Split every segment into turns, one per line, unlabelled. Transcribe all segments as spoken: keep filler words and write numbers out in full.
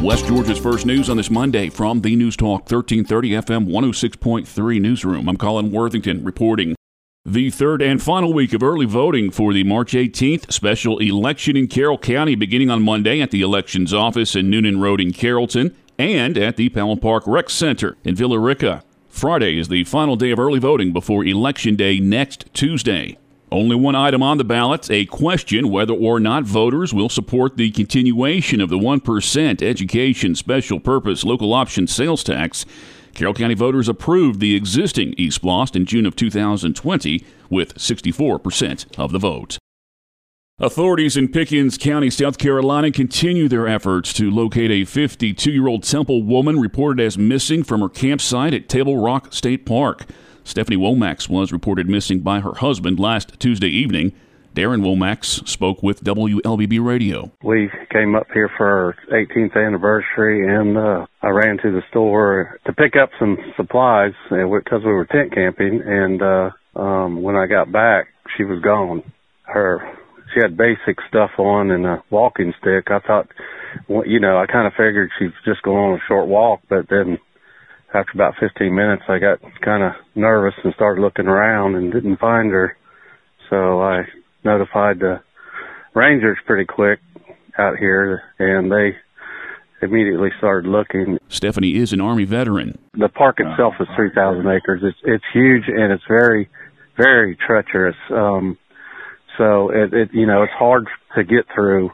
West Georgia's first news on this Monday from the News Talk thirteen thirty F M one oh six point three newsroom. I'm Colin Worthington reporting. The third and final week of early voting for the March eighteenth special election in Carroll County beginning on Monday at the Elections Office in Noonan Road in Carrollton and at the Powell Park Rec Center in Villa Rica. Friday is the final day of early voting before Election Day next Tuesday. Only one item on the ballot, a question whether or not voters will support the continuation of the one percent education special purpose local option sales tax. Carroll County voters approved the existing E S P L O S T in June of two thousand twenty with sixty-four percent of the vote. Authorities in Pickens County, South Carolina, continue their efforts to locate a fifty-two-year-old Temple woman reported as missing from her campsite at Table Rock State Park. Stephanie Womax was reported missing by her husband last Tuesday evening. Darren Womax spoke with W L B B Radio.
We came up here for our eighteenth anniversary, and uh, I ran to the store to pick up some supplies because we were tent camping, and uh, um, when I got back, she was gone. Her She had basic stuff on and a walking stick. I thought, well, you know, I kind of figured she's just going on a short walk, but then after about fifteen minutes, I got kind of nervous and started looking around and didn't find her. So I notified the rangers pretty quick out here, and they immediately started looking.
Stephanie is an Army veteran.
The park itself is three thousand acres. It's it's huge, and it's very, very treacherous. Um, so, it, it you know, it's hard to get through.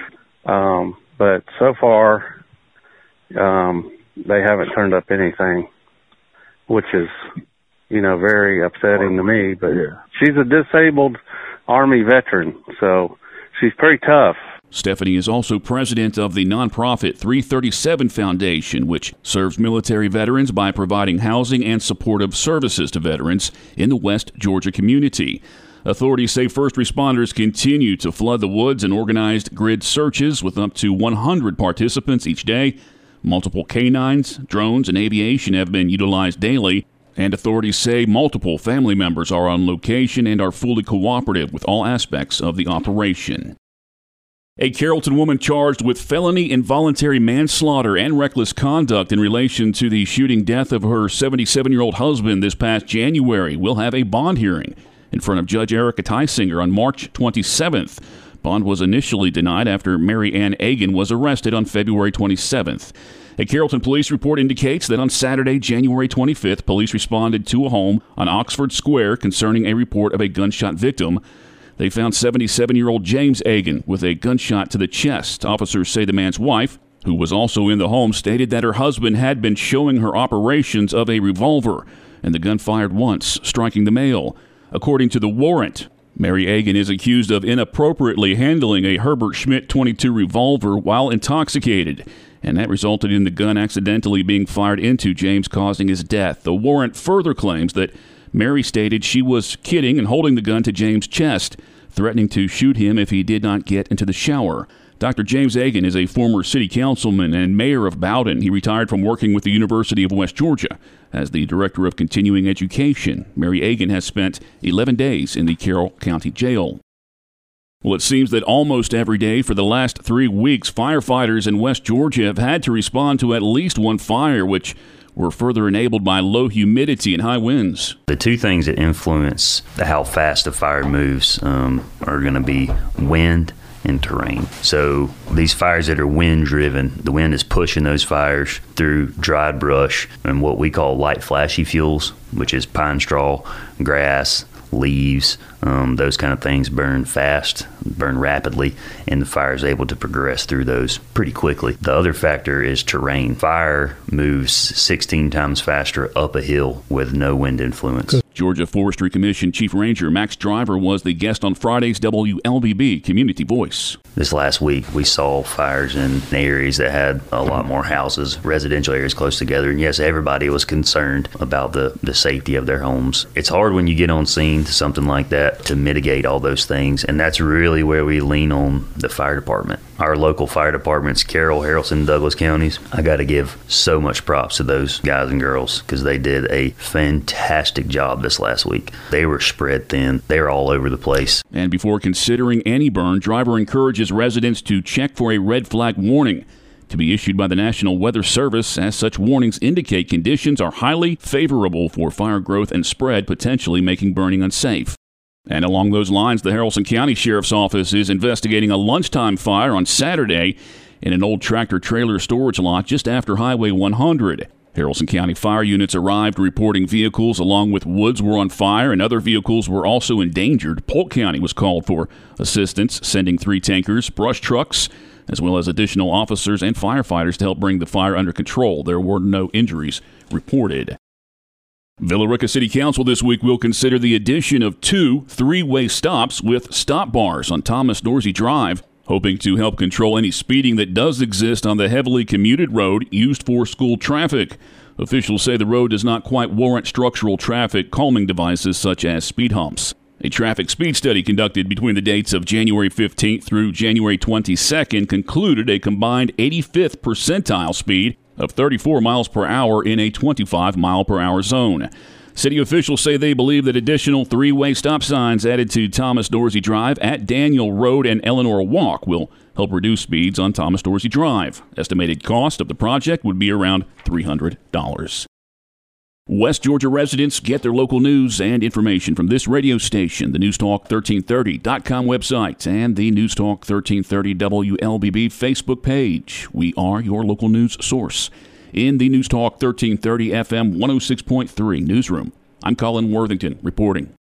Um, but so far, um, they haven't turned up anything, which is, you know, very upsetting to me. But she's a disabled Army veteran, so she's pretty tough.
Stephanie is also president of the nonprofit three thirty-seven Foundation, which serves military veterans by providing housing and supportive services to veterans in the West Georgia community. Authorities say first responders continue to flood the woods in organized grid searches with up to one hundred participants each day. Multiple canines, drones, and aviation have been utilized daily, and authorities say multiple family members are on location and are fully cooperative with all aspects of the operation. A Carrollton woman charged with felony involuntary manslaughter and reckless conduct in relation to the shooting death of her seventy-seven-year-old husband this past January will have a bond hearing in front of Judge Erica Tysinger on March twenty-seventh. Bond was initially denied after Mary Ann Agan was arrested on February twenty-seventh. A Carrollton police report indicates that on Saturday, January twenty-fifth, police responded to a home on Oxford Square concerning a report of a gunshot victim. They found seventy-seven-year-old James Agan with a gunshot to the chest. Officers say the man's wife, who was also in the home, stated that her husband had been showing her operations of a revolver, and the gun fired once, striking the male. According to the warrant, Mary Agan is accused of inappropriately handling a Herbert Schmidt twenty-two revolver while intoxicated, and that resulted in the gun accidentally being fired into James, causing his death. The warrant further claims that Mary stated she was kidding and holding the gun to James' chest, threatening to shoot him if he did not get into the shower. Doctor James Agan is a former city councilman and mayor of Bowden. He retired from working with the University of West Georgia as the director of continuing education. Mary Agan has spent eleven days in the Carroll County Jail. Well, it seems that almost every day for the last three weeks, firefighters in West Georgia have had to respond to at least one fire, which were further enabled by low humidity and high winds.
The two things that influence how fast a fire moves um, are going to be wind and terrain. So these fires that are wind driven, the wind is pushing those fires through dried brush and what we call light flashy fuels, which is pine straw, grass, leaves, um, those kind of things burn fast, burn rapidly, and the fire is able to progress through those pretty quickly. The other factor is terrain. Fire moves sixteen times faster up a hill with no wind influence.
Good. Georgia Forestry Commission Chief Ranger Max Driver was the guest on Friday's W L B B Community Voice.
This last week, we saw fires in areas that had a lot more houses, residential areas close together. And yes, everybody was concerned about the, the safety of their homes. It's hard when you get on scene to something like that to mitigate all those things. And that's really where we lean on the fire department. Our local fire departments, Carroll, Haralson, Douglas counties, I got to give so much props to those guys and girls because they did a fantastic job this last week. They were spread thin. They were all over the place.
And before considering any burn, Driver encourages residents to check for a red flag warning. to be issued by the National Weather Service, as such warnings indicate conditions are highly favorable for fire growth and spread, potentially making burning unsafe. And along those lines, the Haralson County Sheriff's Office is investigating a lunchtime fire on Saturday in an old tractor-trailer storage lot just after Highway one hundred. Haralson County fire units arrived reporting vehicles along with woods were on fire and other vehicles were also endangered. Polk County was called for assistance, sending three tankers, brush trucks, as well as additional officers and firefighters to help bring the fire under control. There were no injuries reported. Villa Rica City Council this week will consider the addition of two three-way stops with stop bars on Thomas Dorsey Drive, hoping to help control any speeding that does exist on the heavily commuted road used for school traffic. Officials say the road does not quite warrant structural traffic calming devices such as speed humps. A traffic speed study conducted between the dates of January fifteenth through January twenty-second concluded a combined eighty-fifth percentile speed of thirty-four miles per hour in a twenty-five mile per hour zone. City officials say they believe that additional three-way stop signs added to Thomas Dorsey Drive at Daniel Road and Eleanor Walk will help reduce speeds on Thomas Dorsey Drive. Estimated cost of the project would be around three hundred dollars. West Georgia residents get their local news and information from this radio station, the Newstalk thirteen thirty dot com website, and the Newstalk thirteen thirty W L B B Facebook page. We are your local news source. In the Newstalk thirteen thirty F M one oh six point three newsroom, I'm Colin Worthington reporting.